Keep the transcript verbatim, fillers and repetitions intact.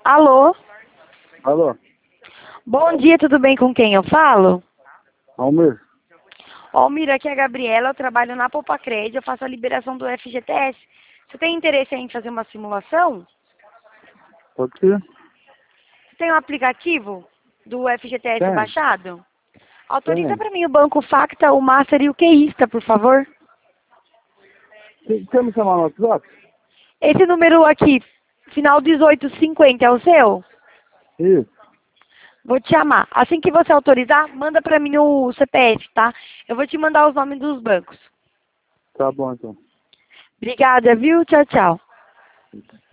Alô? Alô? Bom dia, tudo bem com quem eu falo? Almir? Almir, aqui é a Gabriela, eu trabalho na Popacred, eu faço a liberação do F G T S. Você tem interesse em fazer uma simulação? Pode ser? Você tem um aplicativo do F G T S Tem. baixado? Autoriza Tem. para mim o Banco Facta, o Master e o QIsta, por favor. Você quer me chamar no WhatsApp? Esse número aqui, final dezoito cinquenta, é o seu? Isso. Vou te chamar. Assim que você autorizar, manda para mim o C P F, tá? Eu vou te mandar os nomes dos bancos. Tá bom, então. Obrigada, viu? Tchau, tchau.